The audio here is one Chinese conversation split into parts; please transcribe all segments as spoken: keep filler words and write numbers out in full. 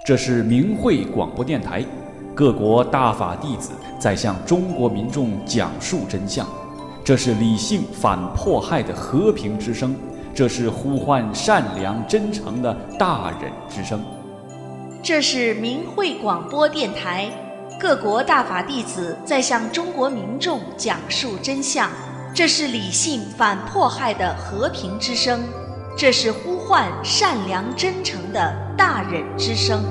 这是明慧广播电台，各国大法弟子在向中国民众讲述真相。这是理性反迫害的和平之声，这是呼唤善良真诚的大忍之声。 这是明慧广播电台，各国大法弟子在向中国民众讲述真相。这是理性反迫害的和平之声，这是呼唤善良真诚的大忍之声。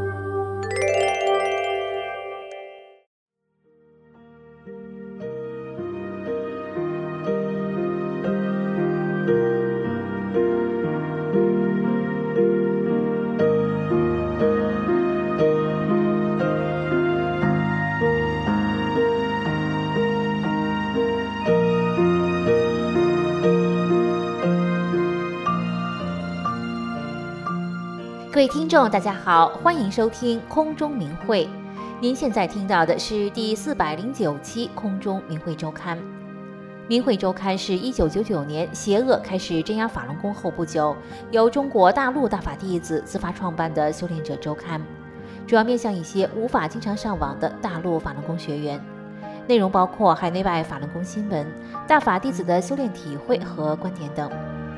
各位听众大家好，欢迎收听空中明慧。您现在听到的是第四百零九期空中明慧周刊。明慧周刊是一九九九年邪恶开始镇压法轮功后不久，由中国大陆大法弟子自发创办的修炼者周刊，主要面向一些无法经常上网的大陆法轮功学员。内容包括海内外法轮功新闻、大法弟子的修炼体会和观点等。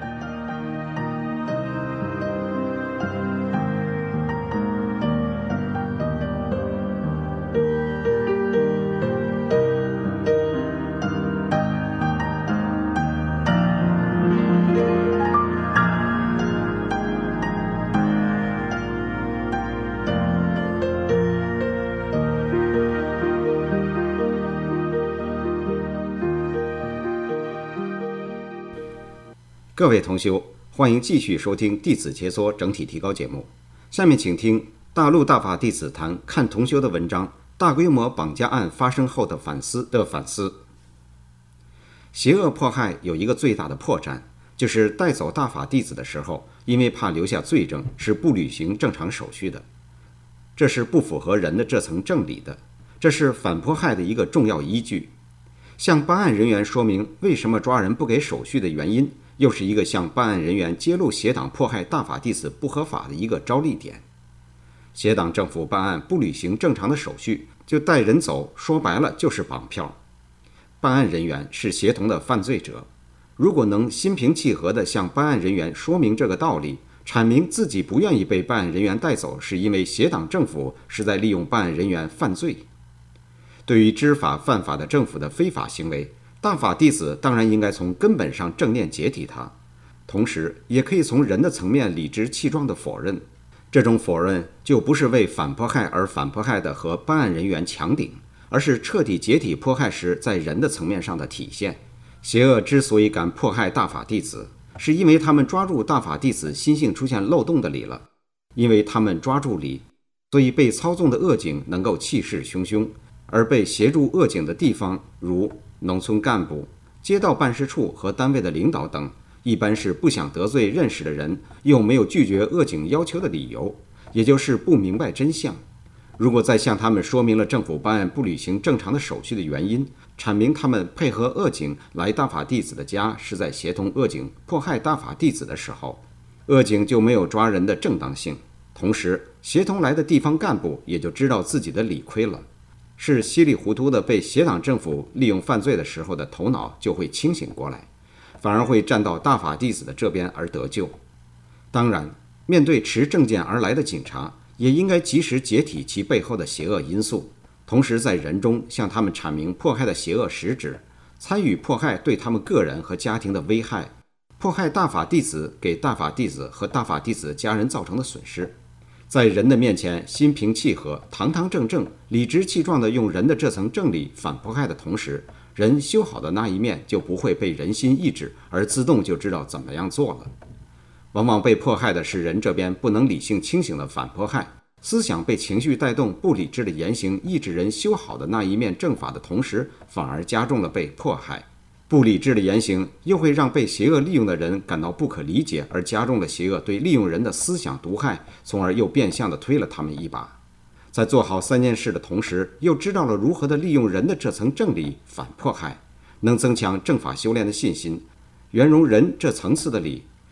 各位同修，欢迎继续收听弟子切磋整体提高节目。下面请听大陆大法弟子谈看同修的文章，大规模绑架案发生后的反思的反思。邪恶迫害有一个最大的破绽，就是带走大法弟子的时候，因为怕留下罪证，是不履行正常手续的。这是不符合人的这层正理的，这是反迫害的一个重要依据。向办案人员说明为什么抓人不给手续的原因，又是一个向办案人员揭露邪党迫害大法弟子不合法的一个招力点。邪党政府办案不履行正常的手续，就带人走，说白了就是绑票。办案人员是协同的犯罪者，如果能心平气和地向办案人员说明这个道理，阐明自己不愿意被办案人员带走，是因为邪党政府是在利用办案人员犯罪。对于知法犯法的政府的非法行为，大法弟子当然应该从根本上正念解体它，同时也可以从人的层面理直气壮地否认。这种否认就不是为反迫害而反迫害的和办案人员强顶，而是彻底解体迫害时在人的层面上的体现。邪恶之所以敢迫害大法弟子，是因为他们抓住大法弟子心性出现漏洞的理了。因为他们抓住理，所以被操纵的恶警能够气势汹汹，而被协助恶警的地方，如农村干部、街道办事处和单位的领导等，一般是不想得罪认识的人，又没有拒绝恶警要求的理由，也就是不明白真相。如果再向他们说明了政府办案不履行正常的手续的原因，阐明他们配合恶警来大法弟子的家是在协同恶警迫害大法弟子的时候，恶警就没有抓人的正当性，同时协同来的地方干部也就知道自己的理亏了，是稀里糊涂的被邪党政府利用犯罪的时候的头脑就会清醒过来，反而会站到大法弟子的这边而得救。当然，面对持证件而来的警察，也应该及时解体其背后的邪恶因素，同时在人中向他们阐明迫害的邪恶实质，参与迫害对他们个人和家庭的危害，迫害大法弟子给大法弟子和大法弟子家人造成的损失。在人的面前心平气和、堂堂正正、理直气壮地用人的这层正理反迫害的同时，人修好的那一面就不会被人心意志而自动就知道怎么样做了。往往被迫害的是人这边不能理性清醒的反迫害，思想被情绪带动，不理智的言行抑制人修好的那一面正法的同时，反而加重了被迫害。不理智的言行又会让被邪恶利用的人感到不可理解，而加重了邪恶对利用人的思想毒害，从而又变相的推了他们一把。在做好三件事的同时，又知道了如何的利用人的这层正理反迫害，能增强正法修炼的信心，圆融人这层次的理，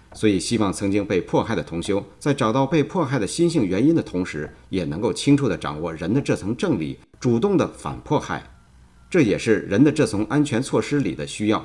所以希望曾经被迫害的同修，在找到被迫害的心性原因的同时，也能够清楚地掌握人的这层正理，主动地反迫害。这也是人的这层安全措施里的需要。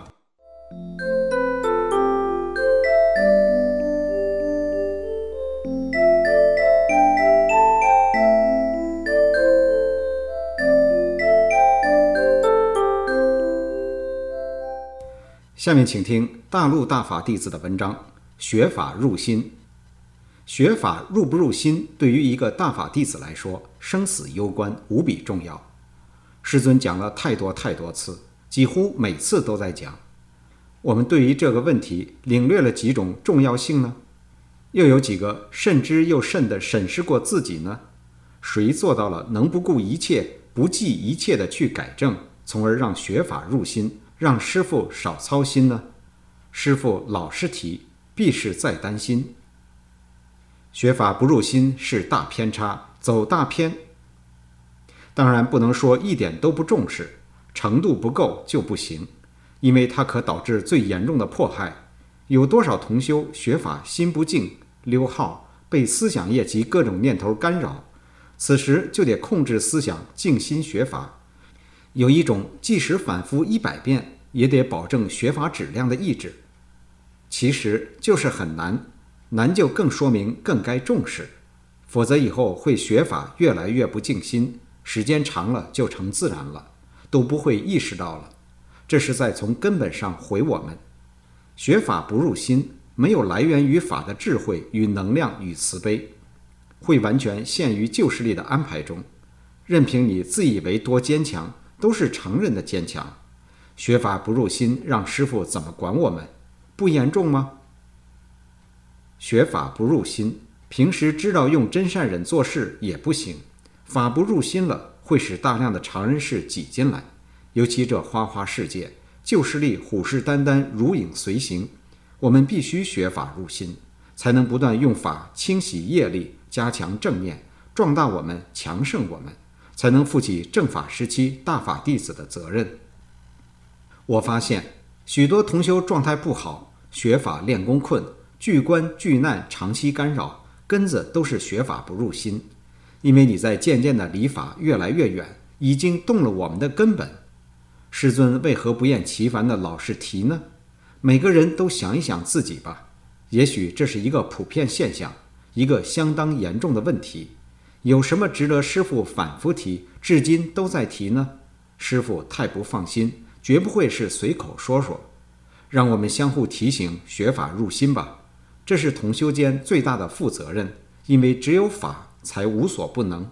下面请听大陆大法弟子的文章，学法入心。学法入不入心，对于一个大法弟子来说，生死攸关，无比重要。师尊讲了太多太多次，几乎每次都在讲。我们对于这个问题领略了几种重要性呢？又有几个慎之又慎地审视过自己呢？谁做到了能不顾一切、不计一切地去改正，从而让学法入心，让师父少操心呢？师父老是提，必是再担心。学法不入心是大偏差，走大偏。当然不能说一点都不重视，程度不够就不行，因为它可导致最严重的迫害。有多少同修学法心不静、溜号，被思想业及各种念头干扰，此时就得控制思想，静心学法。有一种即使反复一百遍，也得保证学法质量的意志。其实就是很难，难就更说明更该重视，否则以后会学法越来越不静心，时间长了就成自然了，都不会意识到了。这是在从根本上毁我们。学法不入心，没有来源于法的智慧与能量与慈悲，会完全陷于旧势力的安排中，任凭你自以为多坚强，都是成人的坚强。学法不入心，让师父怎么管我们？不严重吗？学法不入心，平时知道用真善忍做事也不行，法不入心了，会使大量的常人事挤进来。尤其这花花世界，旧势力虎视眈眈，如影随形。我们必须学法入心，才能不断用法清洗业力，加强正念，壮大我们，强盛我们，才能负起正法时期大法弟子的责任。我发现许多同修状态不好，学法练功困，巨关巨难长期干扰，根子都是学法不入心。因为你在渐渐的离法越来越远，已经动了我们的根本。师尊为何不厌其烦的老是提呢？每个人都想一想自己吧，也许这是一个普遍现象，一个相当严重的问题。有什么值得师父反复提，至今都在提呢？师父太不放心，绝不会是随口说说。让我们相互提醒，学法入心吧，这是同修间最大的负责任，因为只有法才无所不能。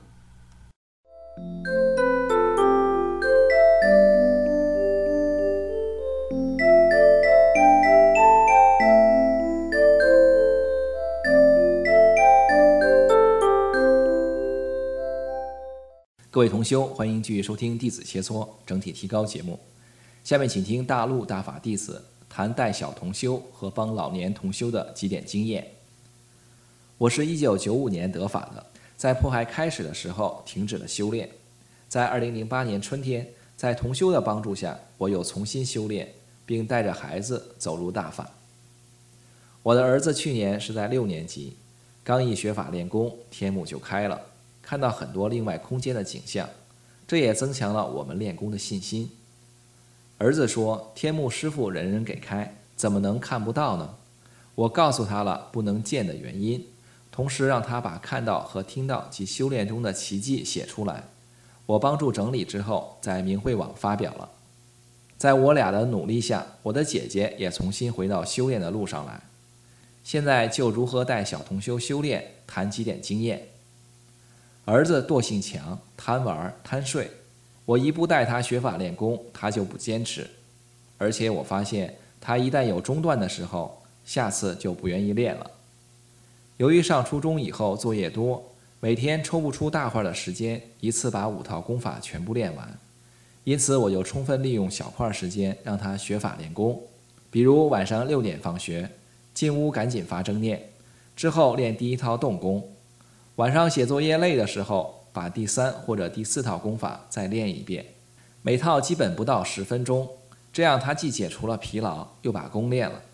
各位同修，欢迎继续收听弟子切磋整体提高节目。下面请听大陆大法弟子谈带小同修和帮老年同修的几点经验。我是一九九五年得法的，在迫害开始的时候停止了修炼。在二零零八年春天，在同修的帮助下，我又重新修炼，并带着孩子走入大法。我的儿子去年是在六年级，刚一学法练功，天目就开了，看到很多另外空间的景象，这也增强了我们练功的信心。儿子说，天目师父人人给开，怎么能看不到呢？我告诉他了不能见的原因，同时让他把看到和听到及修炼中的奇迹写出来。我帮助整理之后，在明慧网发表了。在我俩的努力下，我的姐姐也重新回到修炼的路上来。现在就如何带小同修修炼，谈几点经验。儿子惰性强，贪玩贪睡，我一不带他学法练功，他就不坚持。而且我发现他一旦有中断的时候，下次就不愿意练了。由于上初中以后作业多，每天抽不出大块的时间一次把五套功法全部练完，因此我就充分利用小块时间让他学法练功。比如晚上六点放学，进屋赶紧发正念，之后练第一套动功。晚上写作业累的时候，把第三或者第四套功法再练一遍，每套基本不到十分钟，这样他既解除了疲劳，又把功练了。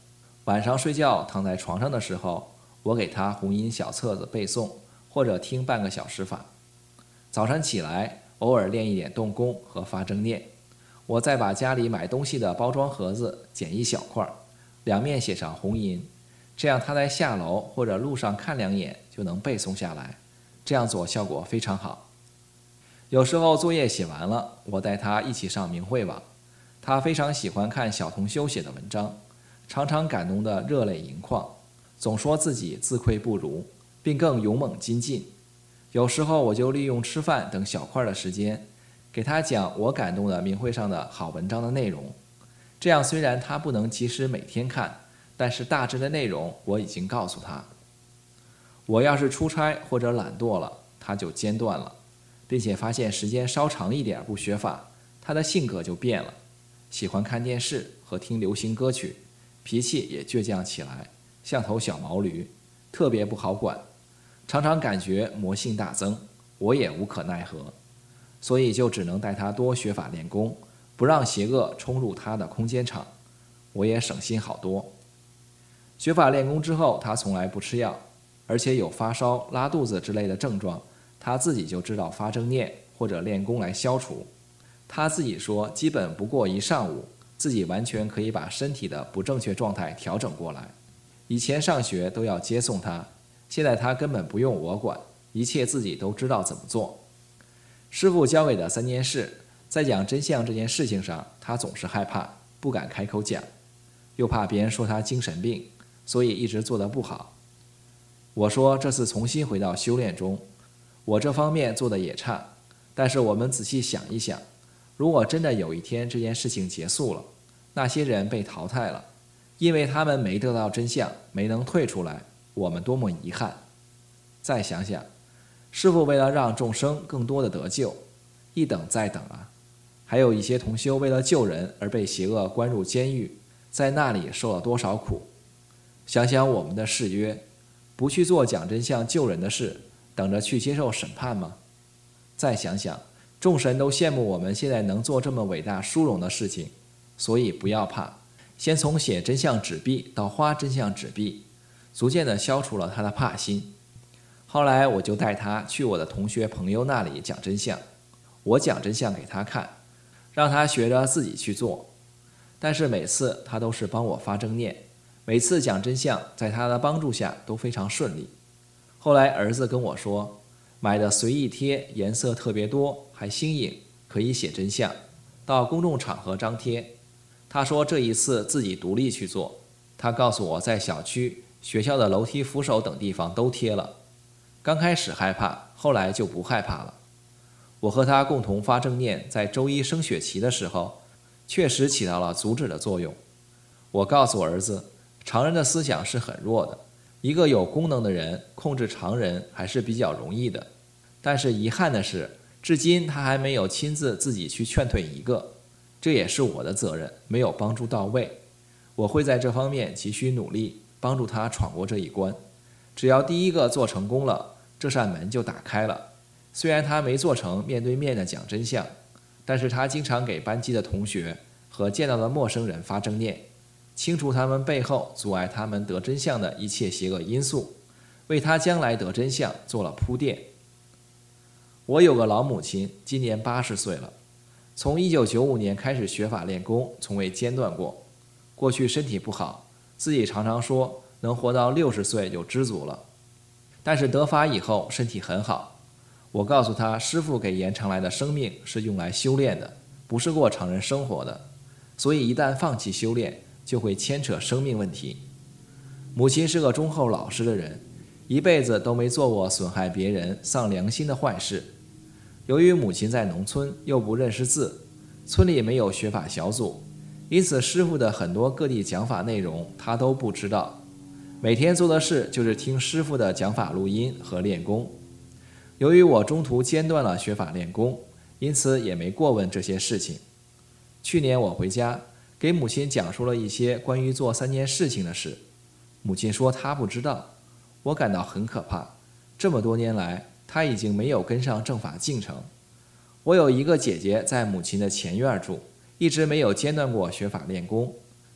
晚上睡觉躺在床上的时候，我给他红音小册子背诵，或者听半个小时法。早晨起来，偶尔练一点动功和发正念。我再把家里买东西的包装盒子剪一小块，两面写上红音，这样他在下楼或者路上看两眼就能背诵下来。这样做效果非常好。有时候作业写完了，我带他一起上明慧网。他非常喜欢看小同修写的文章，常常感动得热泪盈眶，总说自己自愧不如，并更勇猛精进。有时候我就利用吃饭等小块的时间，给他讲我感动的明慧上的好文章的内容。这样虽然他不能及时每天看，但是大致的内容我已经告诉他。我要是出差或者懒惰了，他就间断了，并且发现时间稍长一点不学法，他的性格就变了，喜欢看电视和听流行歌曲，脾气也倔强起来，像头小毛驴，特别不好管，常常感觉魔性大增，我也无可奈何，所以就只能带他多学法练功，不让邪恶冲入他的空间场，我也省心好多。学法练功之后，他从来不吃药，而且有发烧、拉肚子之类的症状，他自己就知道发正念或者练功来消除。他自己说，基本不过一上午，自己完全可以把身体的不正确状态调整过来。以前上学都要接送他，现在他根本不用我管，一切自己都知道怎么做。师父教给的三件事，在讲真相这件事情上，他总是害怕，不敢开口讲，又怕别人说他精神病，所以一直做得不好。我说这次重新回到修炼中，我这方面做的也差，但是我们仔细想一想，如果真的有一天这件事情结束了，那些人被淘汰了，因为他们没得到真相，没能退出来，我们多么遗憾。再想想，师父为了让众生更多的得救，一等再等啊。还有一些同修为了救人而被邪恶关入监狱，在那里受了多少苦。想想我们的誓约，不去做讲真相救人的事，等着去接受审判吗？再想想，众神都羡慕我们现在能做这么伟大殊荣的事情，所以不要怕，先从写真相纸币到花真相纸币，逐渐地消除了他的怕心。后来我就带他去我的同学朋友那里讲真相，我讲真相给他看，让他学着自己去做。但是每次他都是帮我发正念，每次讲真相在他的帮助下都非常顺利。后来儿子跟我说，买的随意贴颜色特别多，还新颖，可以写真相，到公众场合张贴。他说这一次自己独立去做，他告诉我在小区、学校的楼梯扶手等地方都贴了。刚开始害怕，后来就不害怕了。我和他共同发正念，在周一升血期的时候，确实起到了阻止的作用。我告诉儿子，常人的思想是很弱的，一个有功能的人控制常人还是比较容易的。但是遗憾的是，至今他还没有亲自自己去劝退一个，这也是我的责任，没有帮助到位。我会在这方面急需努力，帮助他闯过这一关。只要第一个做成功了，这扇门就打开了。虽然他没做成面对面的讲真相，但是他经常给班级的同学和见到的陌生人发正念，清除他们背后阻碍他们得真相的一切邪恶因素，为他将来得真相做了铺垫。我有个老母亲，今年八十岁了，从一九九五年开始学法练功，从未间断过。过去身体不好，自己常常说能活到六十岁就知足了，但是得法以后身体很好。我告诉他，师父给延长来的生命是用来修炼的，不是过常人生活的，所以一旦放弃修炼，就会牵扯生命问题。母亲是个忠厚老实的人，一辈子都没做过损害别人、丧良心的坏事。由于母亲在农村，又不认识字，村里没有学法小组，因此师父的很多各地讲法内容他都不知道。每天做的事就是听师父的讲法录音和练功。由于我中途间断了学法练功，因此也没过问这些事情。去年我回家，给母亲讲述了一些关于做三件事情的事，母亲说她不知道。我感到很可怕，这么多年来，她已经没有跟上正法进程。我有一个姐姐在母亲的前院住，一直没有间断过学法练功，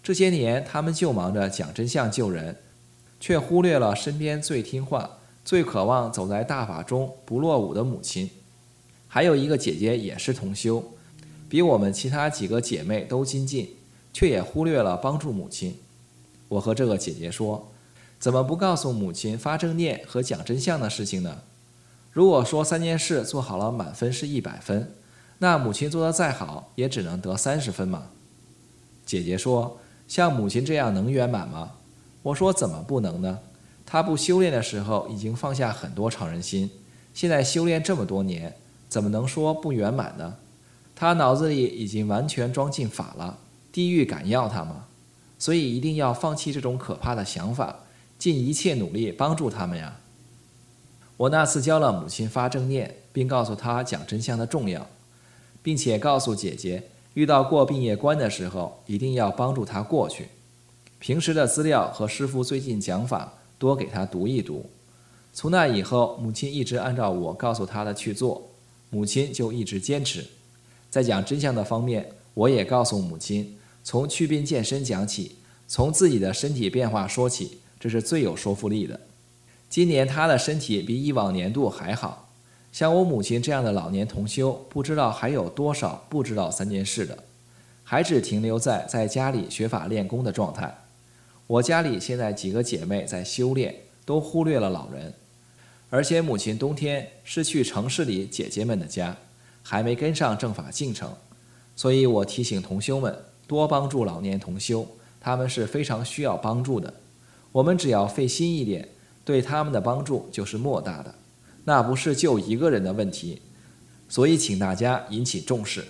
这些年他们就忙着讲真相救人，却忽略了身边最听话、最渴望走在大法中不落伍的母亲。还有一个姐姐也是同修，比我们其他几个姐妹都精进，却也忽略了帮助母亲。我和这个姐姐说，怎么不告诉母亲发正念和讲真相的事情呢？如果说三件事做好了满分是一百分，那母亲做得再好也只能得三十分嘛。姐姐说，像母亲这样能圆满吗？我说怎么不能呢？她不修炼的时候已经放下很多常人心，现在修炼这么多年，怎么能说不圆满呢？她脑子里已经完全装进法了，地狱敢要她吗？所以一定要放弃这种可怕的想法，尽一切努力帮助他们呀。我那次教了母亲发正念，并告诉她讲真相的重要，并且告诉姐姐，遇到过病业关的时候，一定要帮助她过去。平时的资料和师父最近讲法多给她读一读。从那以后，母亲一直按照我告诉她的去做，母亲就一直坚持。在讲真相的方面，我也告诉母亲，从祛病健身讲起，从自己的身体变化说起，这是最有说服力的。今年她的身体比以往年度还好，像我母亲这样的老年同修，不知道还有多少不知道三件事的，还只停留在在家里学法练功的状态。我家里现在几个姐妹在修炼，都忽略了老人，而且母亲冬天是去城市里姐姐们的家，还没跟上正法进程，所以我提醒同修们多帮助老年同修，他们是非常需要帮助的。我们只要费心一点，对他们的帮助就是莫大的，那不是就一个人的问题，所以请大家引起重视。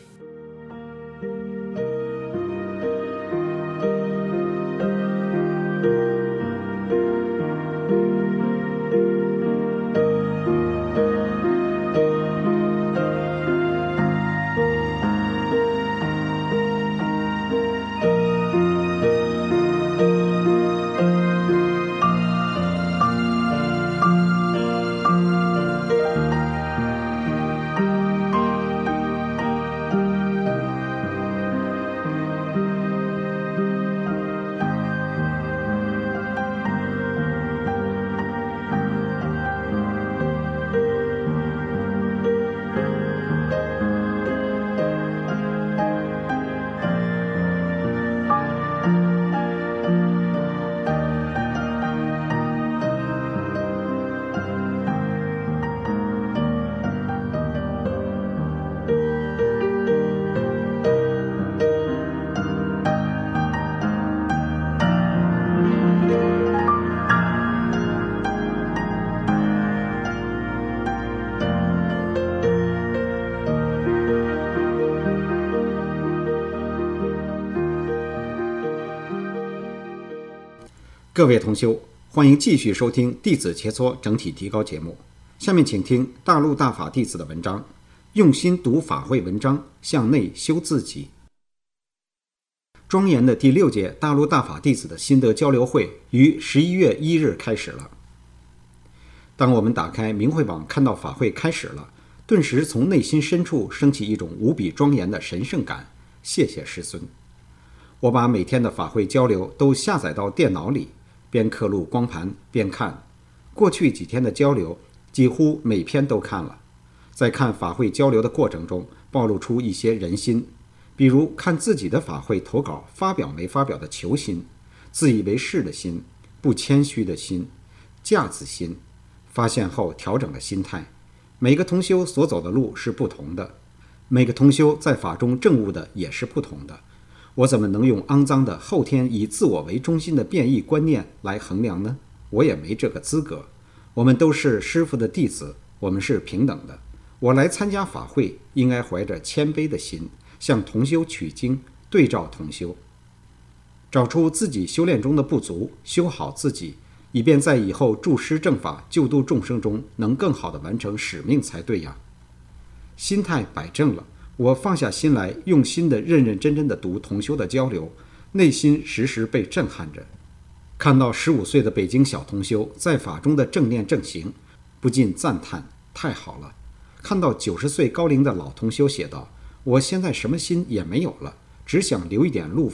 各位同修，欢迎继续收听弟子切磋整体提高节目。下面请听大陆大法弟子的文章，用心读法会文章，向内修自己。庄严的第六届大陆大法弟子的心得交流会于十一月一日开始了。当我们打开明慧网看到法会开始了，顿时从内心深处升起一种无比庄严的神圣感。谢谢师尊。我把每天的法会交流都下载到电脑里，边刻录光盘边看。过去几天的交流几乎每篇都看了。在看法会交流的过程中，暴露出一些人心，比如看自己的法会投稿发表没发表的求心，自以为是的心，不谦虚的心，架子心。发现后调整了心态。每个同修所走的路是不同的，每个同修在法中证悟的也是不同的。我怎么能用肮脏的后天以自我为中心的变异观念来衡量呢？我也没这个资格。我们都是师父的弟子，我们是平等的。我来参加法会，应该怀着谦卑的心，向同修取经，对照同修，找出自己修炼中的不足，修好自己，以便在以后助师正法、救度众生中能更好地完成使命才对呀。心态摆正了，我放下心来，用心的认认真真的读同修的交流，内心时时被震撼着。看到十五岁的北京小同修在法中的正念正行，不禁赞叹，太好了。看到九十岁高龄的老同修写道，我现在什么心也没有了，只想留一点路费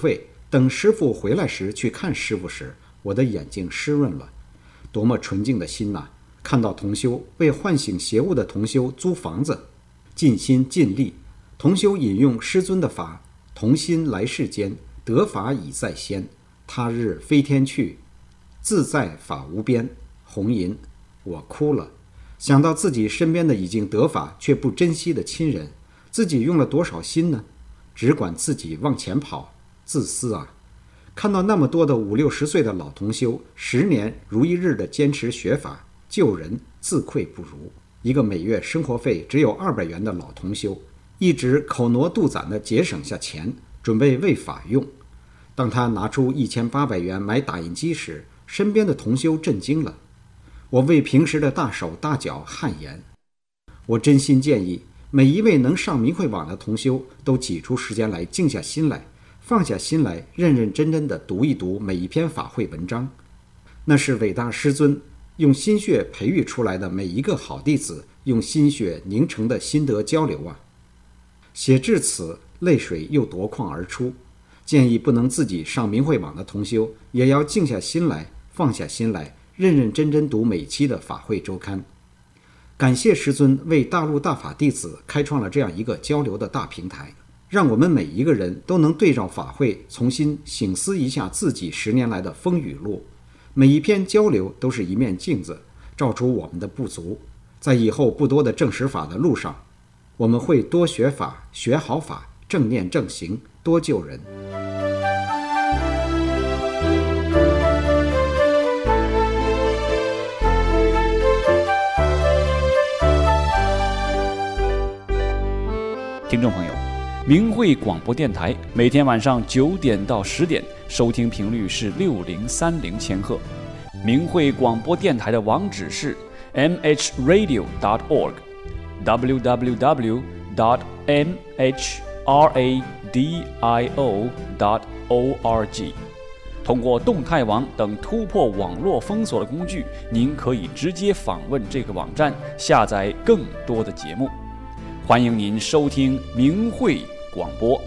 等师父回来时去看师父时，我的眼睛湿润了。多么纯净的心呐、啊！看到同修为唤醒邪物的同修租房子，尽心尽力。同修引用师尊的法：同心来世间，得法已在先。他日飞天去，自在法无边。红银，我哭了。想到自己身边的已经得法却不珍惜的亲人，自己用了多少心呢？只管自己往前跑，自私啊！看到那么多的五六十岁的老同修，十年如一日的坚持学法救人，自愧不如。一个每月生活费只有二百元的老同修，一直口挪肚攒的节省下钱，准备为法用。当他拿出一千八百元买打印机时，身边的同修震惊了。我为平时的大手大脚汗颜。我真心建议每一位能上明慧网的同修都挤出时间来，静下心来，放下心来，认认真真地读一读每一篇法会文章。那是伟大师尊用心血培育出来的每一个好弟子用心血凝成的心得交流啊！写至此，泪水又夺眶而出。建议不能自己上明慧网的同修，也要静下心来，放下心来，认认真真读每期的法会周刊。感谢师尊为大陆大法弟子开创了这样一个交流的大平台，让我们每一个人都能对照法会重新省思一下自己十年来的风雨路。每一篇交流都是一面镜子，照出我们的不足。在以后不多的证实法的路上，我们会多学法，学好法，正念正行，多救人。 听众朋友，明慧广播电台每天晚上九点到十点，收听频率是六零三零千赫。明慧广播电台的网址是 m h radio dot org w w w dot m h radio dot org。通过动态网等突破网络封锁的工具，您可以直接访问这个网站，下载更多的节目。欢迎您收听明慧广播。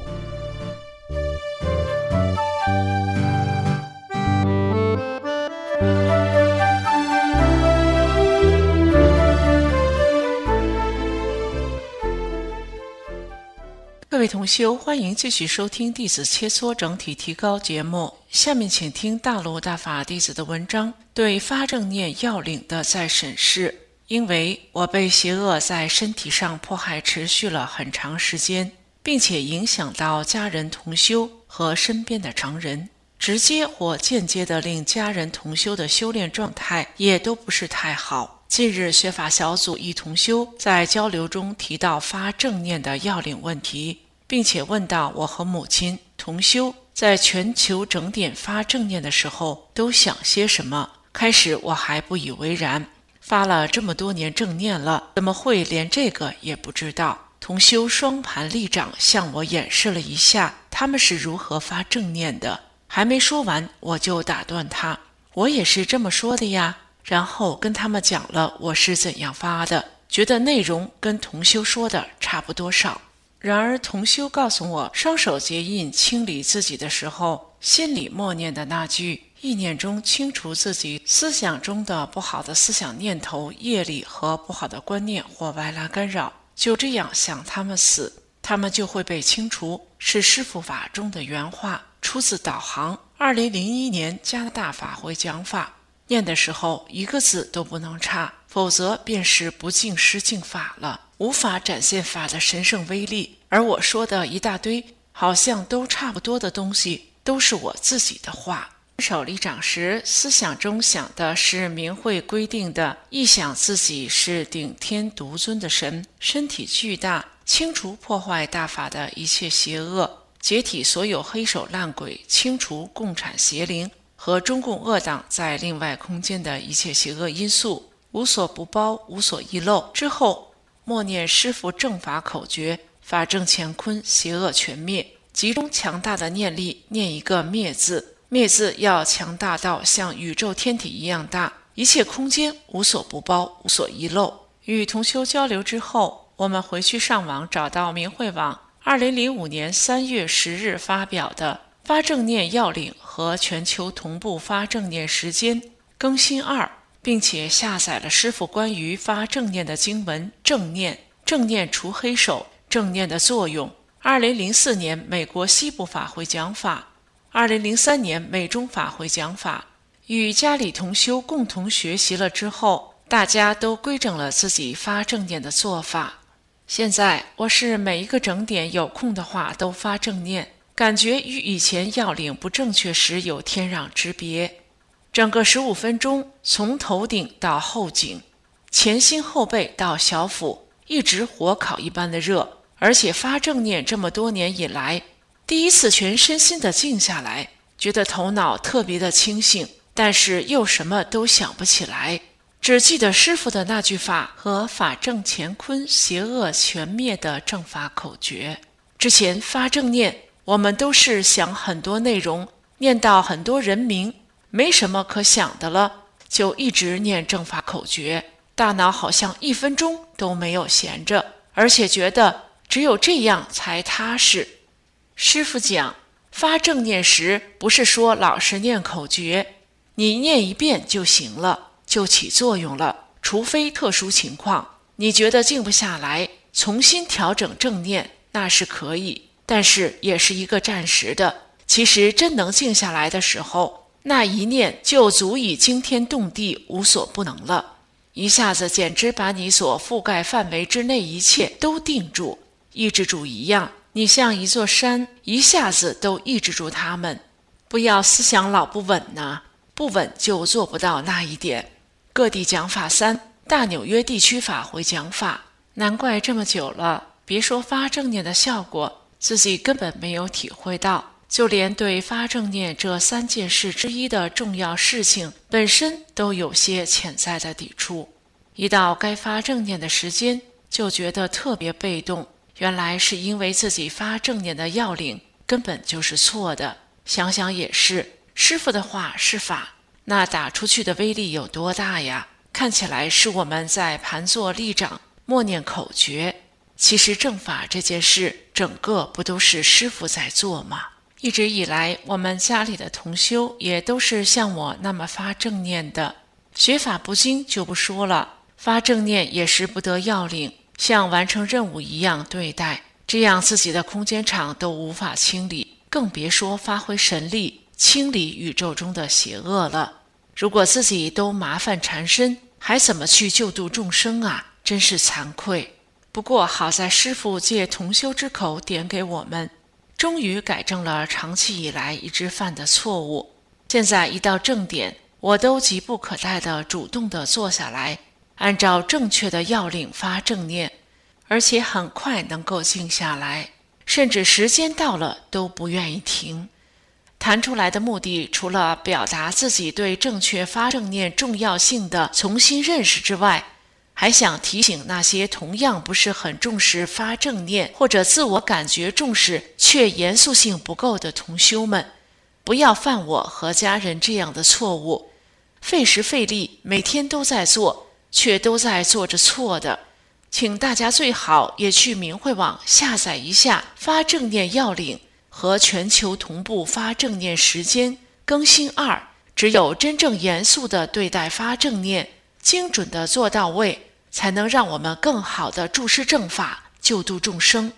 各位同修，欢迎继续收听弟子切磋整体提高节目。下面请听大陆大法弟子的文章，对发正念要领的再审视。因为我被邪恶在身体上迫害持续了很长时间，并且影响到家人同修和身边的常人，直接或间接地令家人同修的修炼状态也都不是太好。近日学法小组一同修在交流中提到发正念的要领问题，并且问到我和母亲同修在全球整点发正念的时候都想些什么。开始我还不以为然，发了这么多年正念了，怎么会连这个也不知道？同修双盘立掌向我演示了一下他们是如何发正念的，还没说完我就打断他，我也是这么说的呀，然后跟他们讲了我是怎样发的，觉得内容跟同修说的差不多少。然而同修告诉我，双手结印清理自己的时候，心里默念的那句意念中清除自己思想中的不好的思想念头、业力和不好的观念或外来干扰，就这样想他们死，他们就会被清除，是师父法中的原话，出自导航二零零一年加拿大法会讲法。念的时候一个字都不能差，否则便是不敬师敬法了，无法展现法的神圣威力。而我说的一大堆好像都差不多的东西，都是我自己的话。手立掌时，思想中想的是明慧规定的，一想自己是顶天独尊的神，身体巨大，清除破坏大法的一切邪恶，解体所有黑手烂鬼，清除共产邪灵和中共恶党在另外空间的一切邪恶因素，无所不包，无所遗漏。之后默念师父正法口诀，法正乾坤，邪恶全灭，集中强大的念力，念一个灭字，灭字要强大到像宇宙天体一样大，一切空间无所不包，无所遗漏。与同修交流之后，我们回去上网找到明慧网二零零五年三月十日发表的发正念要领和全球同步发正念时间更新二，并且下载了师父关于发正念的经文正念、正念除黑手、正念的作用。二零零四年美国西部法会讲法，二零零三年美中法会讲法，与家里同修共同学习了之后，大家都规整了自己发正念的做法。现在我是每一个整点有空的话都发正念，感觉与以前要领不正确时有天壤之别。整个十五分钟，从头顶到后颈，前心后背到小腹，一直火烤一般的热。而且发正念这么多年以来，第一次全身心的静下来，觉得头脑特别的清醒，但是又什么都想不起来，只记得师父的那句法和法正乾坤，邪恶全灭的正法口诀。之前发正念，我们都是想很多内容，念到很多人名，没什么可想的了，就一直念正法口诀，大脑好像一分钟都没有闲着，而且觉得只有这样才踏实。师父讲，发正念时不是说老是念口诀，你念一遍就行了，就起作用了。除非特殊情况，你觉得静不下来，重新调整正念，那是可以，但是也是一个暂时的。其实真能静下来的时候，那一念就足以惊天动地，无所不能了，一下子简直把你所覆盖范围之内一切都定住。抑制住一样，你像一座山，一下子都抑制住它们。不要思想老不稳呢，不稳就做不到那一点。各地讲法三，大纽约地区法会讲法，难怪这么久了，别说发正念的效果，自己根本没有体会到，就连对发正念这三件事之一的重要事情本身都有些潜在的抵触。一到该发正念的时间，就觉得特别被动，原来是因为自己发正念的要领根本就是错的。想想也是，师父的话是法，那打出去的威力有多大呀？看起来是我们在盘坐立掌默念口诀，其实正法这件事整个不都是师父在做吗？一直以来我们家里的同修也都是像我那么发正念的，学法不精就不说了，发正念也是不得要领，像完成任务一样对待，这样自己的空间场都无法清理，更别说发挥神力清理宇宙中的邪恶了。如果自己都麻烦缠身，还怎么去救度众生啊？真是惭愧。不过好在师父借同修之口点给我们，终于改正了长期以来一直犯的错误。现在一到正点，我都急不可待地主动地坐下来，按照正确的要领发正念，而且很快能够静下来，甚至时间到了都不愿意停。谈出来的目的，除了表达自己对正确发正念重要性的重新认识之外，还想提醒那些同样不是很重视发正念或者自我感觉重视却严肃性不够的同修们，不要犯我和家人这样的错误，费时费力每天都在做，却都在做着错的。请大家最好也去明慧网下载一下发正念要领和全球同步发正念时间更新二，只有真正严肃地对待发正念，精准地做到位，才能让我们更好地注释正法，救度众生。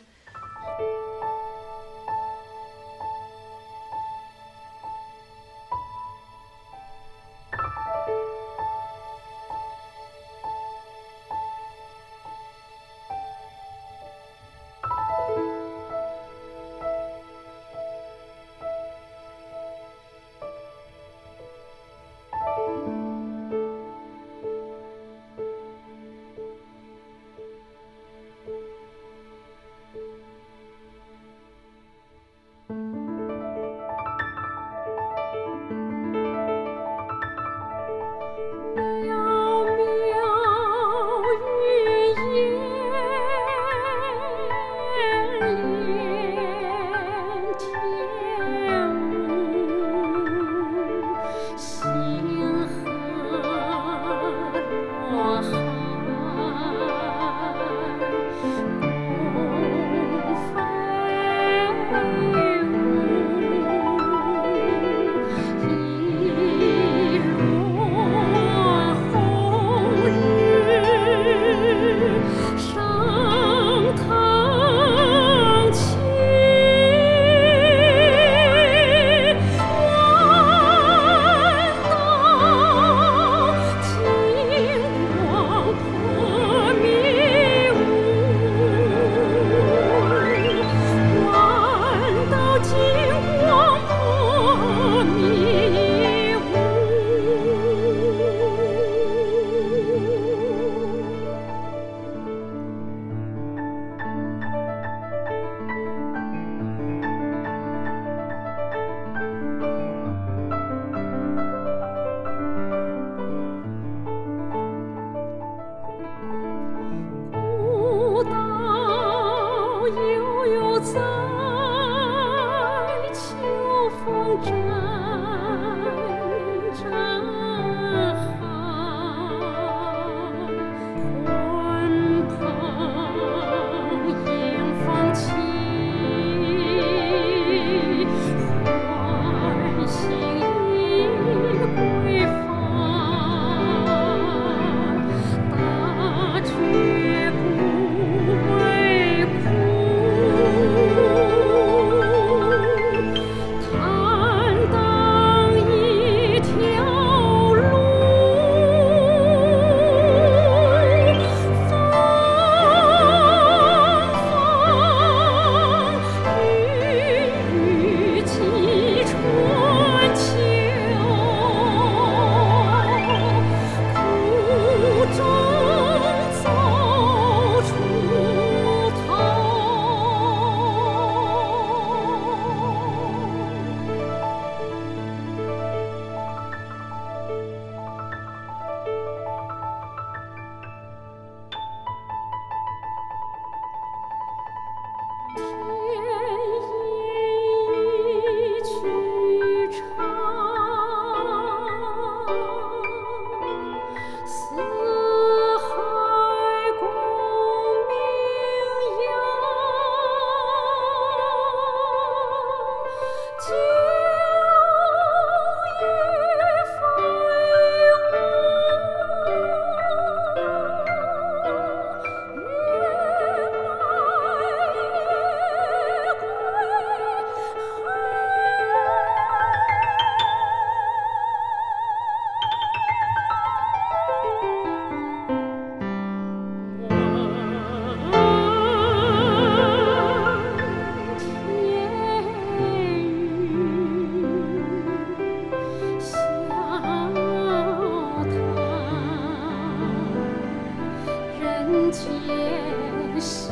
前世，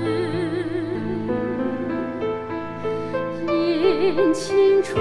眼青春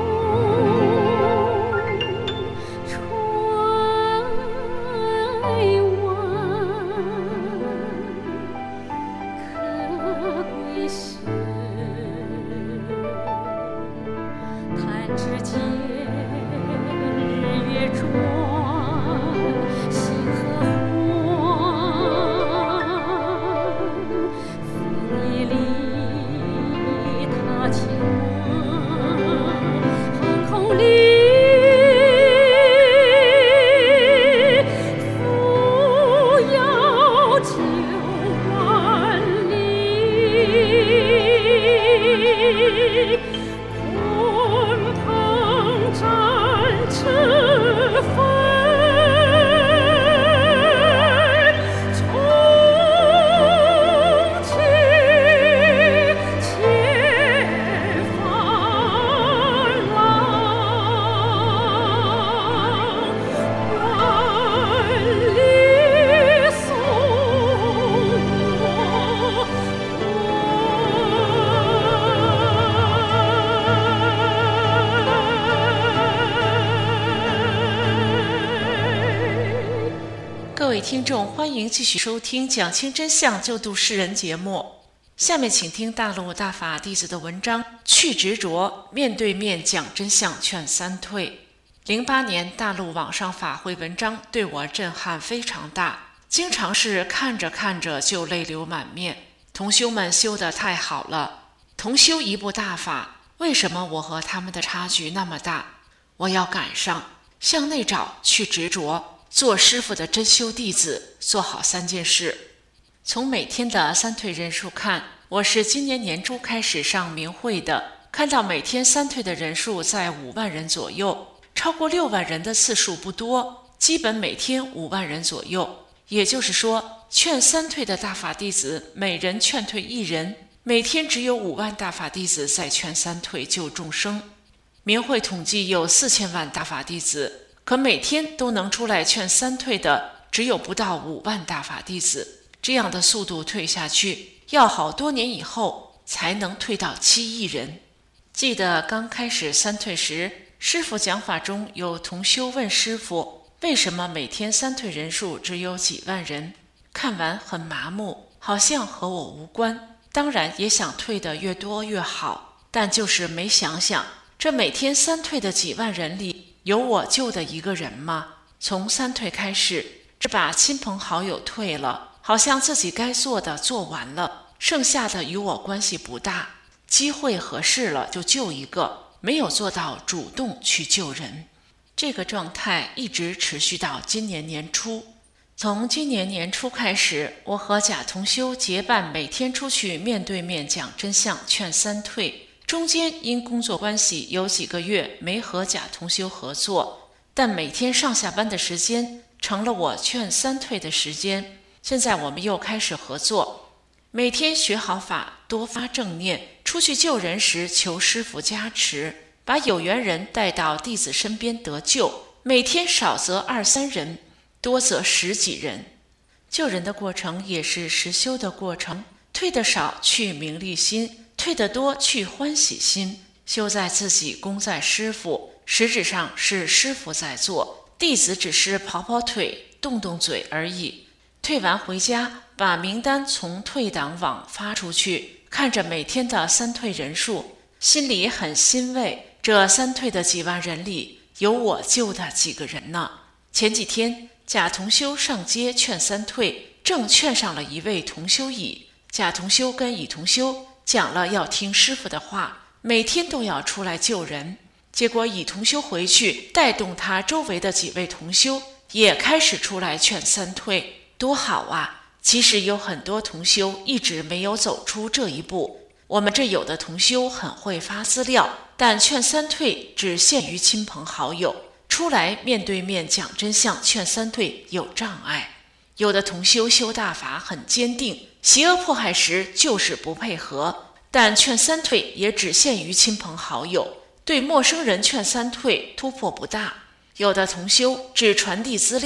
各位听众，欢迎继续收听讲清真相救度世人节目。下面请听大陆大法弟子的文章《去执着，面对面讲真相劝三退》。零八年大陆网上法会文章对我震撼非常大，经常是看着看着就泪流满面。同修们修得太好了，同修一部大法，为什么我和他们的差距那么大？我要赶上，向内找，去执着。做师父的真修弟子，做好三件事。从每天的三退人数看，我是今年年初开始上明会的，看到每天三退的人数在五万人左右，超过六万人的次数不多，基本每天五万人左右。也就是说，劝三退的大法弟子每人劝退一人，每天只有五万大法弟子在劝三退救众生。明会统计有四千万大法弟子，可每天都能出来劝三退的只有不到五万大法弟子，这样的速度退下去，要好多年以后才能退到七亿人。记得刚开始三退时，师父讲法中有同修问师父，为什么每天三退人数只有几万人？看完很麻木，好像和我无关。当然也想退得越多越好，但就是没想想，这每天三退的几万人里，有我救的一个人吗？从三退开始，只把亲朋好友退了，好像自己该做的做完了，剩下的与我关系不大，机会合适了就救一个，没有做到主动去救人。这个状态一直持续到今年年初。从今年年初开始，我和贾同修结伴每天出去面对面讲真相劝三退，中间因工作关系有几个月没和贾同修合作，但每天上下班的时间成了我劝三退的时间。现在我们又开始合作，每天学好法，多发正念，出去救人时求师父加持，把有缘人带到弟子身边得救，每天少则二三人，多则十几人。救人的过程也是实修的过程，退得少去名利心，退得多去欢喜心，修在自己，功在师父，实质上是师父在做，弟子只是跑跑腿，动动嘴而已。退完回家，把名单从退档网发出去，看着每天的三退人数，心里很欣慰，这三退的几万人里，有我救的几个人呢？前几天贾同修上街劝三退，正劝上了一位同修乙，贾同修跟乙同修讲了要听师父的话，每天都要出来救人。结果乙同修回去带动他周围的几位同修也开始出来劝三退，多好啊！其实有很多同修一直没有走出这一步，我们这有的同修很会发资料，但劝三退只限于亲朋好友，出来面对面讲真相劝三退有障碍。有的同修修大法很坚定，邪恶迫害时就是不配合，但劝三退也只限于亲朋好友，对陌生人劝三退突破不大。有的同修只传递资料，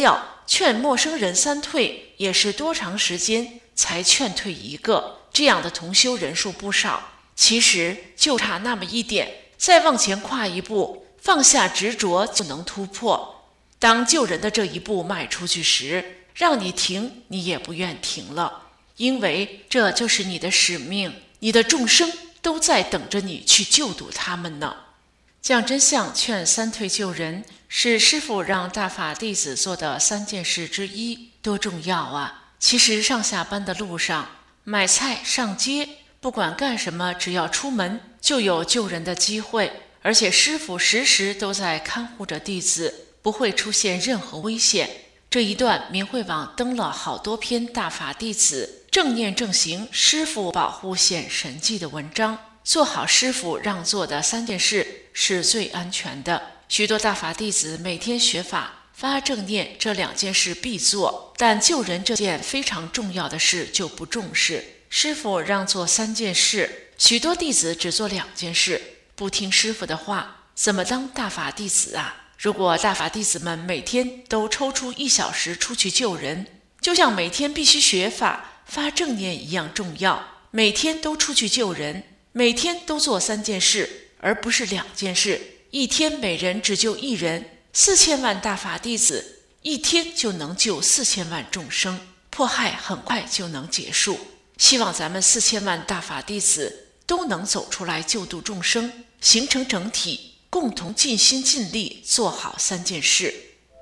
劝陌生人三退也是多长时间才劝退一个，这样的同修人数不少。其实就差那么一点，再往前跨一步，放下执着就能突破。当救人的这一步迈出去时，让你停你也不愿停了，因为这就是你的使命，你的众生都在等着你去救度他们呢。讲真相劝三退救人是师父让大法弟子做的三件事之一，多重要啊！其实上下班的路上，买菜上街，不管干什么，只要出门就有救人的机会，而且师父时时都在看护着弟子，不会出现任何危险。这一段明慧网登了好多篇大法弟子正念正行师父保护显神迹的文章，做好师父让做的三件事是最安全的。许多大法弟子每天学法发正念这两件事必做，但救人这件非常重要的事就不重视。师父让做三件事，许多弟子只做两件事，不听师父的话，怎么当大法弟子啊？如果大法弟子们每天都抽出一小时出去救人，就像每天必须学法发正念一样重要，每天都出去救人，每天都做三件事，而不是两件事。一天每人只救一人，四千万大法弟子一天就能救四千万众生，迫害很快就能结束。希望咱们四千万大法弟子都能走出来救度众生，形成整体，共同尽心尽力做好三件事。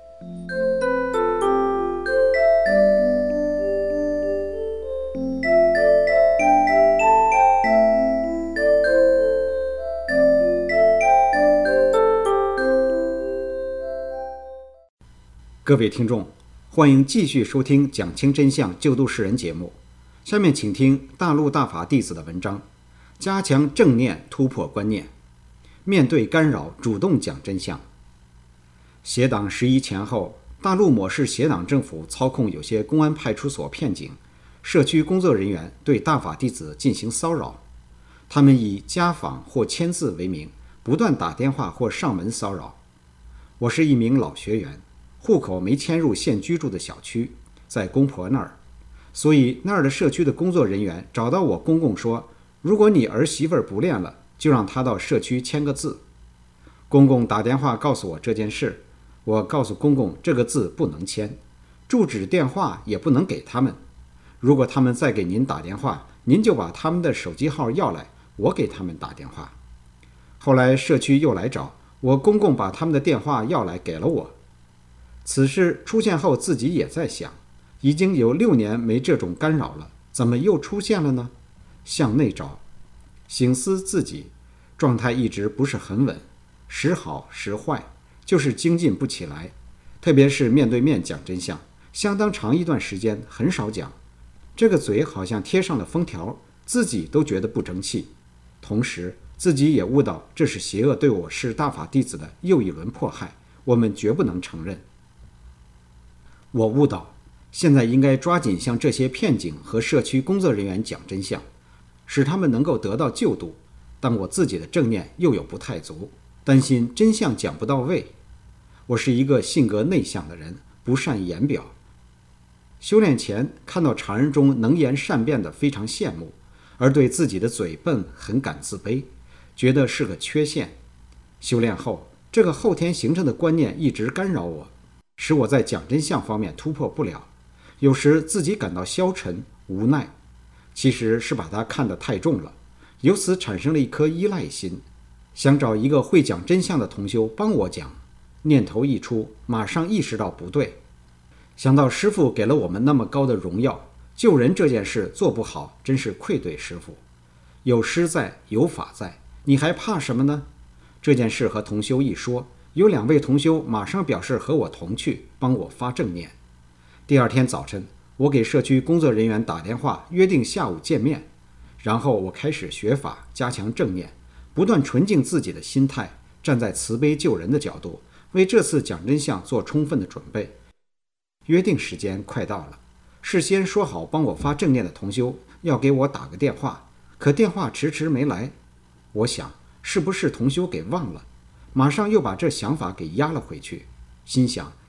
各位听众，欢迎继续收听讲清真相救度世人节目。下面请听大陆大法弟子的文章，加强正念，突破观念，面对干扰主动讲真相。协党十一前后，大陆某市协党政府操控有些公安派出所片警，社区工作人员对大法弟子进行骚扰。他们以家访或签字为名，不断打电话或上门骚扰。我是一名老学员，户口没迁入现居住的小区，在公婆那儿，所以那儿的社区的工作人员找到我公公说，如果你儿媳妇不练了，就让她到社区签个字。公公打电话告诉我这件事，我告诉公公这个字不能签，住址电话也不能给他们，如果他们再给您打电话，您就把他们的手机号要来，我给他们打电话。后来社区又来找我公公，把他们的电话要来给了我。此事出现后，自己也在想，已经有六年没这种干扰了，怎么又出现了呢？向内找，省思自己状态一直不是很稳，时好时坏，就是精进不起来。特别是面对面讲真相，相当长一段时间很少讲，这个嘴好像贴上了封条，自己都觉得不争气。同时自己也悟到，这是邪恶对我是大法弟子的又一轮迫害，我们绝不能承认。我悟到，现在应该抓紧向这些骗警和社区工作人员讲真相，使他们能够得到救度。但我自己的正念又有不太足，担心真相讲不到位。我是一个性格内向的人，不善言表。修炼前看到常人中能言善辩的非常羡慕，而对自己的嘴笨很感自卑，觉得是个缺陷。修炼后，这个后天形成的观念一直干扰我，使我在讲真相方面突破不了，有时自己感到消沉无奈，其实是把它看得太重了，由此产生了一颗依赖心，想找一个会讲真相的同修帮我讲。念头一出，马上意识到不对，想到师父给了我们那么高的荣耀，救人这件事做不好，真是愧对师父。有师在，有法在，你还怕什么呢？这件事和同修一说，有两位同修马上表示和我同去，帮我发正念。第二天早晨，我给社区工作人员打电话，约定下午见面。然后我开始学法，加强正念，不断纯净自己的心态，站在慈悲救人的角度，为这次讲真相做充分的准备。约定时间快到了，事先说好帮我发正念的同修要给我打个电话，可电话迟迟没来。我想是不是同修给忘了，马上又把这想法给压了回去，心想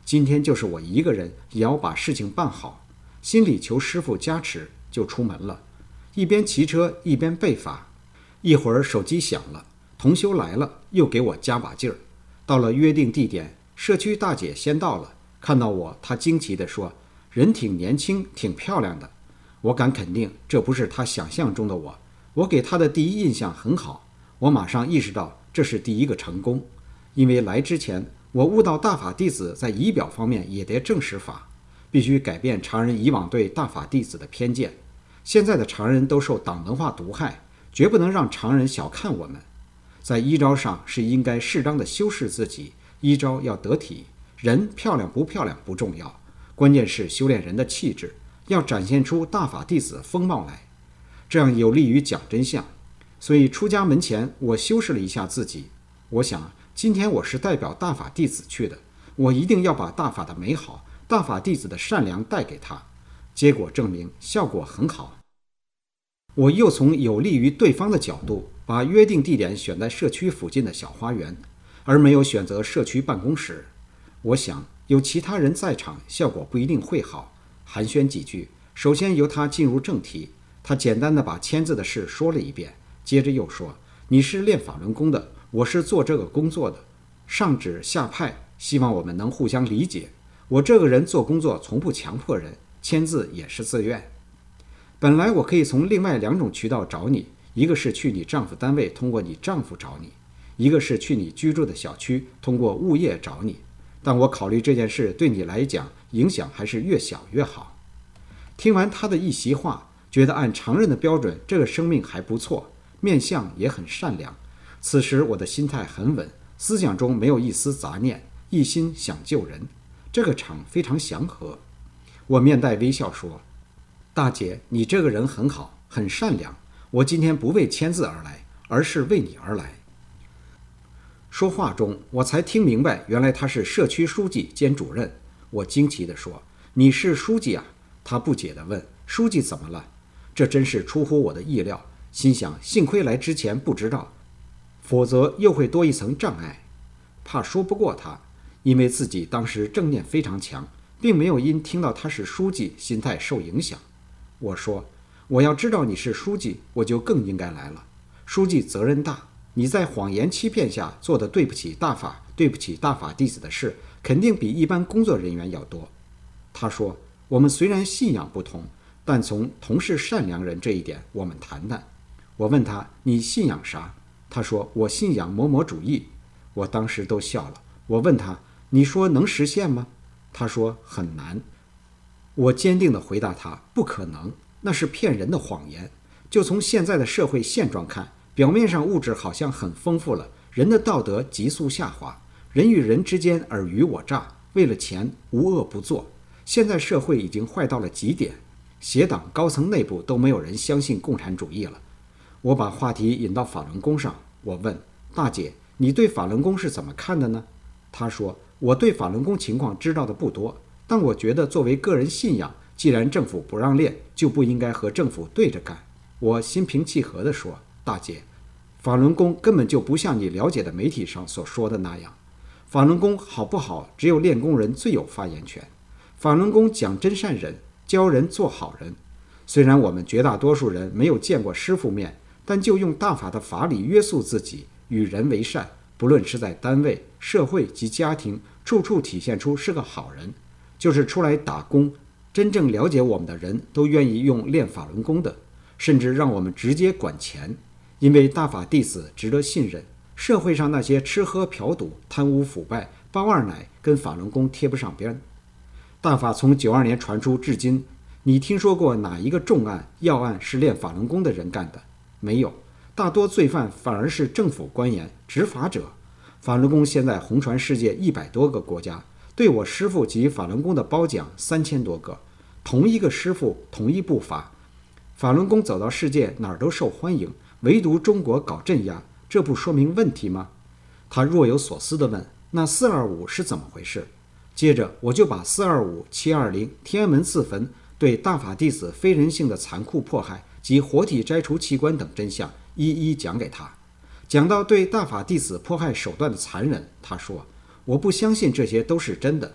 今天就是我一个人也要把事情办好，心里求师傅加持，就出门了。一边骑车一边背法，一会儿手机响了，同修来了，又给我加把劲儿。到了约定地点，社区大姐先到了，看到我，她惊奇地说：“人挺年轻，挺漂亮的。”我敢肯定，这不是她想象中的我。我给她的第一印象很好，我马上意识到这是第一个成功。因为来之前，我悟到大法弟子在仪表方面也得正视法，必须改变常人以往对大法弟子的偏见。现在的常人都受党文化毒害，绝不能让常人小看我们。在衣着上是应该适当的修饰自己，衣着要得体，人漂亮不漂亮不重要，关键是修炼人的气质，要展现出大法弟子风貌来，这样有利于讲真相。所以出家门前，我修饰了一下自己。我想，今天我是代表大法弟子去的，我一定要把大法的美好、大法弟子的善良带给他。结果证明效果很好。我又从有利于对方的角度，把约定地点选在社区附近的小花园，而没有选择社区办公室。我想有其他人在场，效果不一定会好。寒暄几句，首先由他进入正题。他简单的把签字的事说了一遍，接着又说：“你是练法轮功的，我是做这个工作的，上指下派，希望我们能互相理解。我这个人做工作从不强迫人，签字也是自愿。本来我可以从另外两种渠道找你，一个是去你丈夫单位通过你丈夫找你，一个是去你居住的小区通过物业找你，但我考虑这件事对你来讲影响还是越小越好。”听完他的一席话，觉得按常人的标准，这个生命还不错，面相也很善良。此时我的心态很稳，思想中没有一丝杂念，一心想救人。这个场非常祥和。我面带微笑说：“大姐，你这个人很好，很善良。我今天不为签字而来，而是为你而来。”说话中，我才听明白，原来他是社区书记兼主任。我惊奇地说：“你是书记啊？”他不解地问：“书记怎么了？”这真是出乎我的意料，心想幸亏来之前不知道，否则又会多一层障碍。怕说不过他，因为自己当时正念非常强，并没有因听到他是书记心态受影响。我说：“我要知道你是书记，我就更应该来了。书记责任大，你在谎言欺骗下做的对不起大法、对不起大法弟子的事，肯定比一般工作人员要多。”他说：“我们虽然信仰不同，但从同是善良人这一点，我们谈谈。”我问他：“你信仰啥？”他说：“我信仰某某主义。”我当时都笑了。我问他：“你说能实现吗？”他说：“很难。”我坚定地回答他：“不可能，那是骗人的谎言。就从现在的社会现状看，表面上物质好像很丰富了，人的道德急速下滑，人与人之间尔虞我诈，为了钱无恶不作。现在社会已经坏到了极点，邪党高层内部都没有人相信共产主义了。”我把话题引到法轮功上，我问：“大姐，你对法轮功是怎么看的呢？”她说：“我对法轮功情况知道的不多，但我觉得作为个人信仰，既然政府不让练，就不应该和政府对着干。”我心平气和地说：“大姐，法轮功根本就不像你了解的媒体上所说的那样。法轮功好不好，只有练功人最有发言权。法轮功讲真善忍，教人做好人。虽然我们绝大多数人没有见过师父面，但就用大法的法理约束自己，与人为善，不论是在单位、社会及家庭，处处体现出是个好人。就是出来打工，真正了解我们的人都愿意用练法轮功的，甚至让我们直接管钱，因为大法弟子值得信任。社会上那些吃喝嫖赌、贪污腐败、包二奶，跟法轮功贴不上边。大法从九二年传出至今，你听说过哪一个重案、要案是练法轮功的人干的？没有，大多罪犯反而是政府官员、执法者。法轮功现在红传世界一百多个国家，对我师父及法轮功的褒奖三千多个。同一个师父，同一部法，法轮功走到世界哪儿都受欢迎，唯独中国搞镇压，这不说明问题吗？他若有所思地问：“那四二五是怎么回事？”接着我就把四二五、七二零、天安门自焚对大法弟子非人性的残酷迫害及活体摘除器官等真相一一讲给他。讲到对大法弟子迫害手段的残忍，他说：“我不相信这些都是真的。”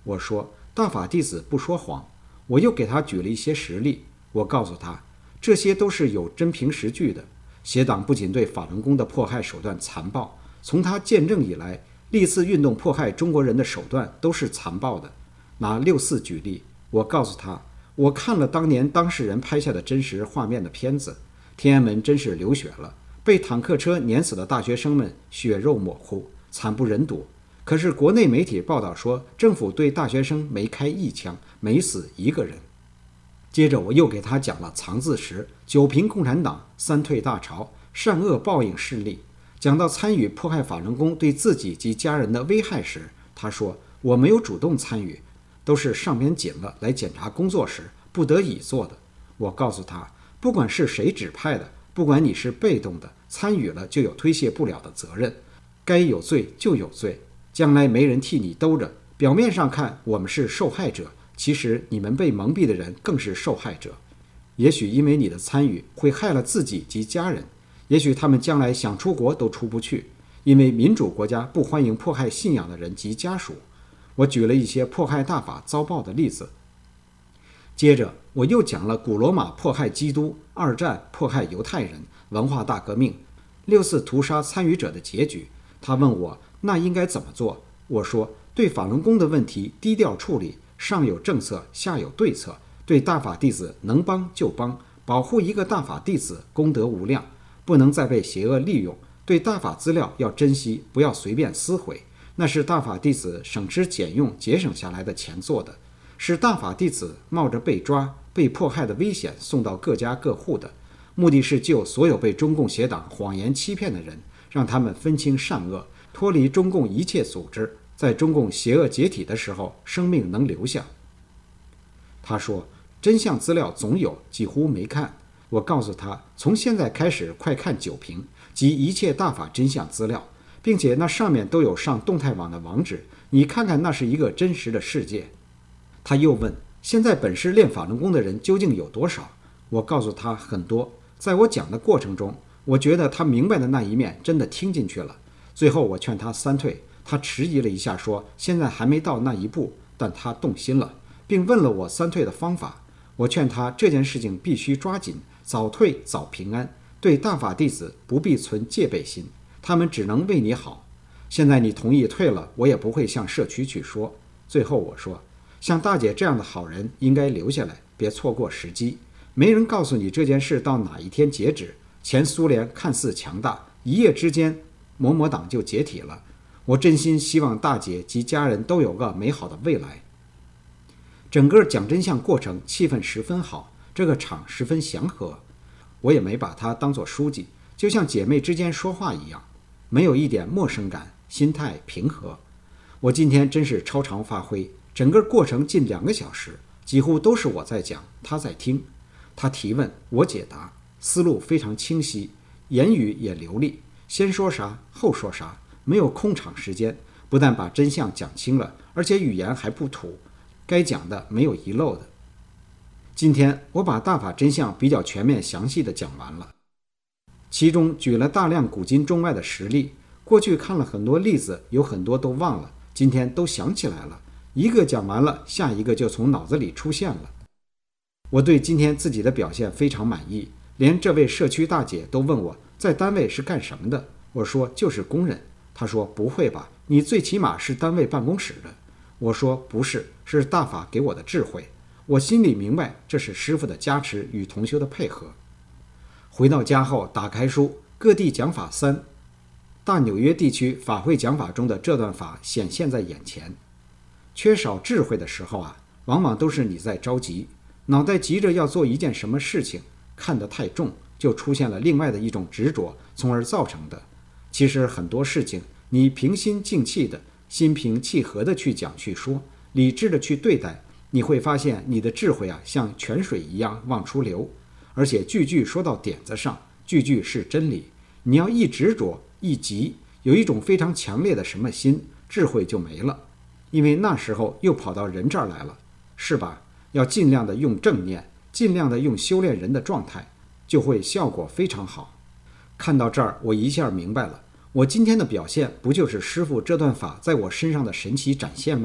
我说大法弟子不说谎。我又给他举了一些实例，我告诉他这些都是有真凭实据的。协党不仅对法轮功的迫害手段残暴，从他建政以来，历次运动迫害中国人的手段都是残暴的。拿六四举例，我告诉他，我看了当年当事人拍下的真实画面的片子，天安门真是流血了，被坦克车碾死的大学生们血肉模糊，惨不忍睹。可是国内媒体报道说，政府对大学生没开一枪，没死一个人。接着我又给他讲了藏字石、九平共产党、三退大潮、善恶报应事例。讲到参与迫害法轮功对自己及家人的危害时，他说我没有主动参与，都是上边紧了来检查工作时不得已做的。我告诉他，不管是谁指派的，不管你是被动的，参与了就有推卸不了的责任，该有罪就有罪，将来没人替你兜着。表面上看我们是受害者，其实你们被蒙蔽的人更是受害者。也许因为你的参与会害了自己及家人，也许他们将来想出国都出不去，因为民主国家不欢迎迫害信仰的人及家属。我举了一些迫害大法遭报的例子。接着我又讲了古罗马迫害基督、二战迫害犹太人、文化大革命、六四屠杀参与者的结局。他问我那应该怎么做？我说对法轮功的问题低调处理，上有政策，下有对策，对大法弟子能帮就帮，保护一个大法弟子功德无量，不能再被邪恶利用。对大法资料要珍惜，不要随便撕毁，那是大法弟子省吃俭用节省下来的钱做的，是大法弟子冒着被抓、被迫害的危险送到各家各户的，目的是救所有被中共邪党谎言欺骗的人，让他们分清善恶，脱离中共一切组织，在中共邪恶解体的时候生命能留下。他说真相资料总有，几乎没看。我告诉他，从现在开始快看九评及一切大法真相资料，并且那上面都有上动态网的网址，你看看那是一个真实的世界。他又问现在本市练法轮功的人究竟有多少？我告诉他很多。在我讲的过程中，我觉得他明白的那一面真的听进去了。最后我劝他三退，他迟疑了一下说现在还没到那一步，但他动心了，并问了我三退的方法。我劝他这件事情必须抓紧，早退早平安，对大法弟子不必存戒备心，他们只能为你好。现在你同意退了，我也不会向社区去说。最后我说，像大姐这样的好人应该留下来，别错过时机。没人告诉你这件事到哪一天截止。前苏联看似强大，一夜之间某某党就解体了。我真心希望大姐及家人都有个美好的未来。整个讲真相过程气氛十分好，这个场十分祥和。我也没把她当作书记，就像姐妹之间说话一样，没有一点陌生感，心态平和。我今天真是超常发挥，整个过程近两个小时，几乎都是我在讲，她在听。她提问，我解答，思路非常清晰，言语也流利，先说啥后说啥，没有空场时间，不但把真相讲清了，而且语言还不土，该讲的没有遗漏的。今天我把大法真相比较全面详细的讲完了，其中举了大量古今中外的实例，过去看了很多例子，有很多都忘了，今天都想起来了，一个讲完了，下一个就从脑子里出现了。我对今天自己的表现非常满意，连这位社区大姐都问我在单位是干什么的，我说就是工人。她说不会吧，你最起码是单位办公室的。我说不是，是大法给我的智慧。我心里明白这是师父的加持与同修的配合。回到家后打开书，各地讲法三，大纽约地区法会讲法中的这段法显现在眼前。缺少智慧的时候啊，往往都是你在着急，脑袋急着要做一件什么事情，看得太重，就出现了另外的一种执着，从而造成的。其实很多事情你平心静气的，心平气和的去讲去说，理智的去对待，你会发现你的智慧啊像泉水一样往出流，而且句句说到点子上，句句是真理。你要一执着一急，有一种非常强烈的什么心，智慧就没了，因为那时候又跑到人这儿来了，是吧？要尽量的用正念，尽量的用修炼人的状态，就会效果非常好。看到这儿我一下明白了，我今天的表现不就是师父这段法在我身上的神奇展现吗？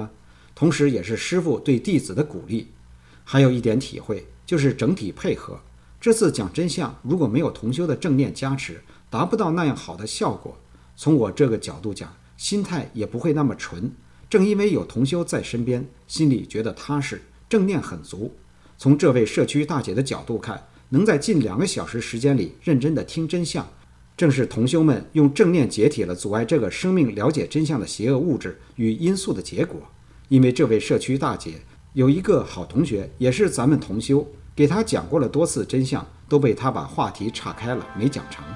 同时也是师父对弟子的鼓励。还有一点体会，就是整体配合。这次讲真相，如果没有同修的正念加持，达不到那样好的效果。从我这个角度讲，心态也不会那么纯。正因为有同修在身边，心里觉得踏实，正念很足。从这位社区大姐的角度看，能在近两个小时时间里认真的听真相，正是同修们用正念解体了阻碍这个生命了解真相的邪恶物质与因素的结果。因为这位社区大姐有一个好同学，也是咱们同修，给他讲过了多次真相，都被他把话题岔开了，没讲成。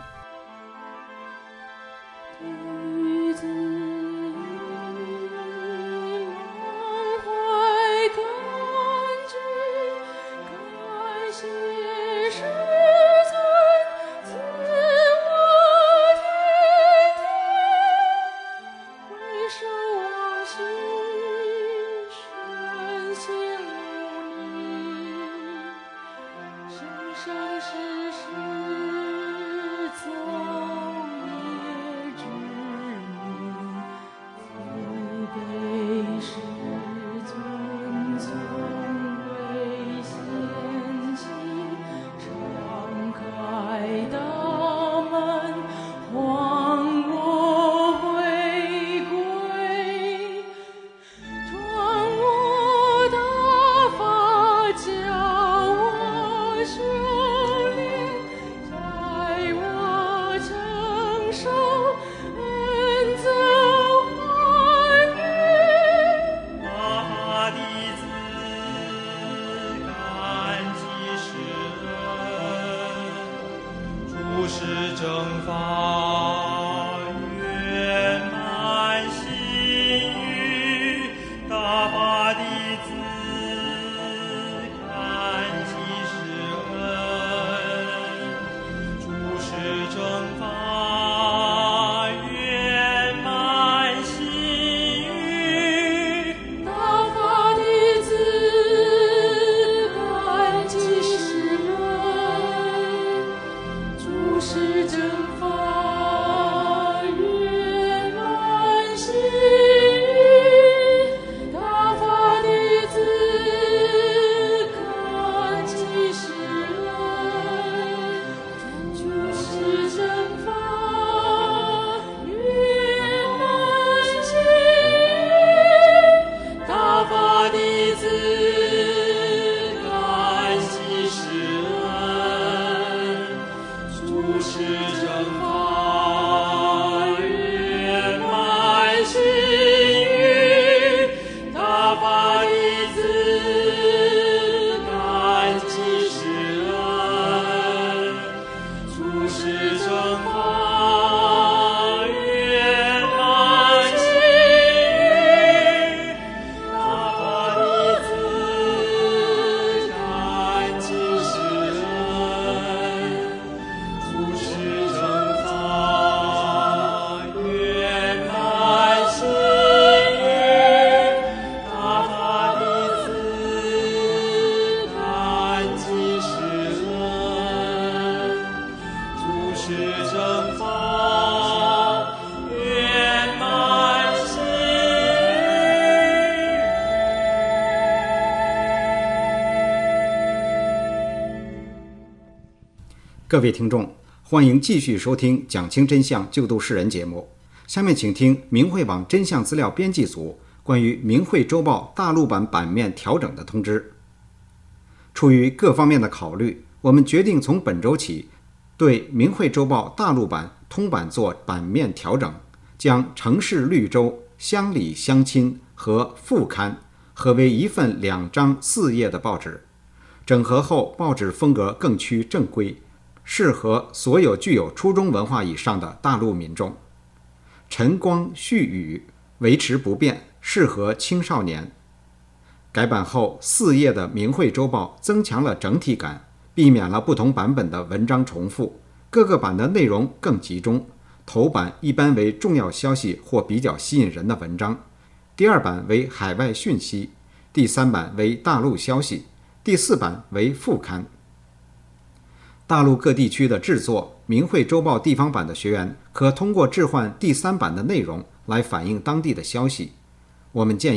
各位听众，欢迎继续收听讲清真相救度世人节目。下面请听明慧网真相资料编辑组关于明慧周报大陆版版面调整的通知。出于各方面的考虑，我们决定从本周起对明慧周报大陆版通版做版面调整，将城市绿洲、乡里乡亲和副刊合为一份两张四页的报纸。整合后，报纸风格更趋正规，适合所有具有初中文化以上的大陆民众。晨光煦语维持不变，适合青少年。改版后，四页的明慧周报增强了整体感，避免了不同版本的文章重复，各个版的内容更集中。头版一般为重要消息或比较吸引人的文章，第二版为海外讯息，第三版为大陆消息，第四版为副刊。大陆各地区的制作明慧周报地方版的学员可通过置换第三版的内容来反映当地的消息。我们建议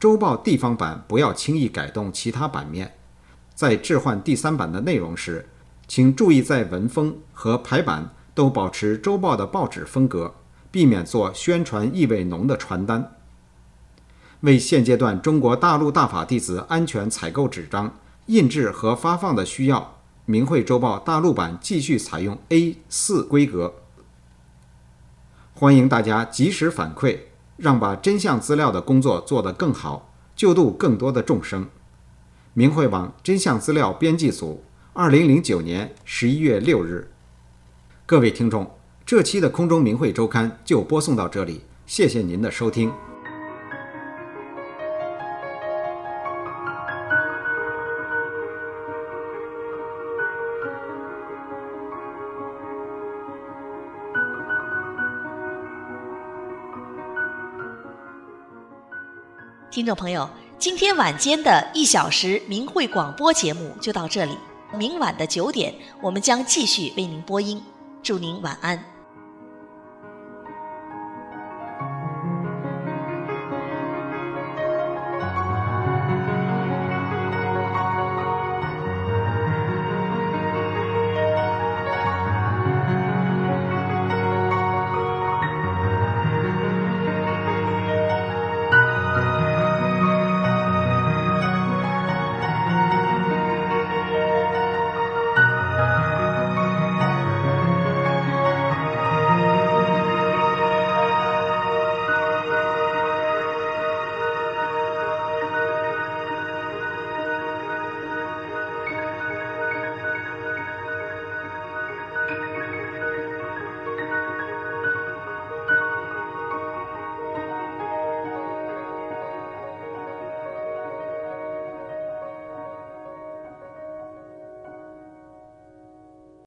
周报地方版不要轻易改动其他版面。在置换第三版的内容时，请注意在文风和排版都保持周报的报纸风格，避免做宣传意味浓的传单。为现阶段中国大陆大法弟子安全采购纸张印制和发放的需要，明慧周报大陆版继续采用 A 四 规格。欢迎大家及时反馈，让把真相资料的工作做得更好，救度更多的众生。明慧网真相资料编辑组，二零零九年十一月六日。各位听众，这期的空中明慧周刊就播送到这里，谢谢您的收听。 听众朋友，今天晚间的一小时明慧广播节目就到这里，明晚的九点，我们将继续为您播音。祝您晚安。